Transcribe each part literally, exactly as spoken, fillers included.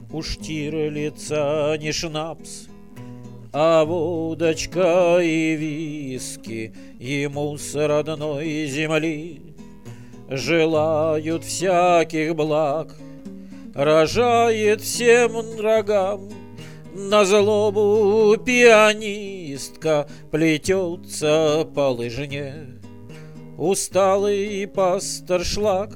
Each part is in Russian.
У Штирлица не шнапс, а водочка и виски ему с родной земли желают всяких благ, рожает всем врагам. На злобу пианистка плетется по лыжне, усталый пасторшлаг.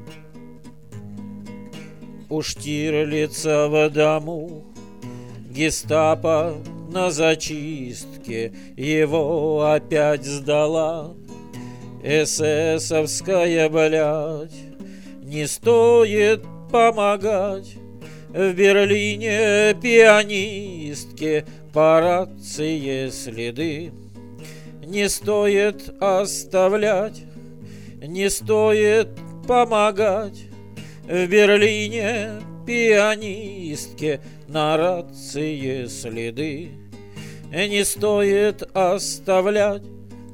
У Штирлица в дому гестапо на зачистке его опять сдала. Эсэсовская, блядь, не стоит помогать. В Берлине пианистке по рации следы не стоит оставлять, не стоит помогать. В Берлине пианистке на рации следы не стоит оставлять.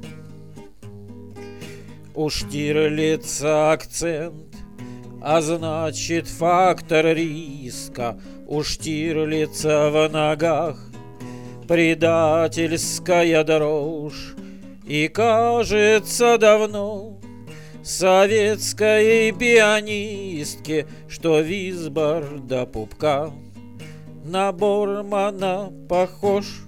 У Штирлица акцент, а значит фактор риска. У Штирлица в ногах предательская дрожь, и кажется давно советской пианистке, что визбор до пупка на Бормана похож.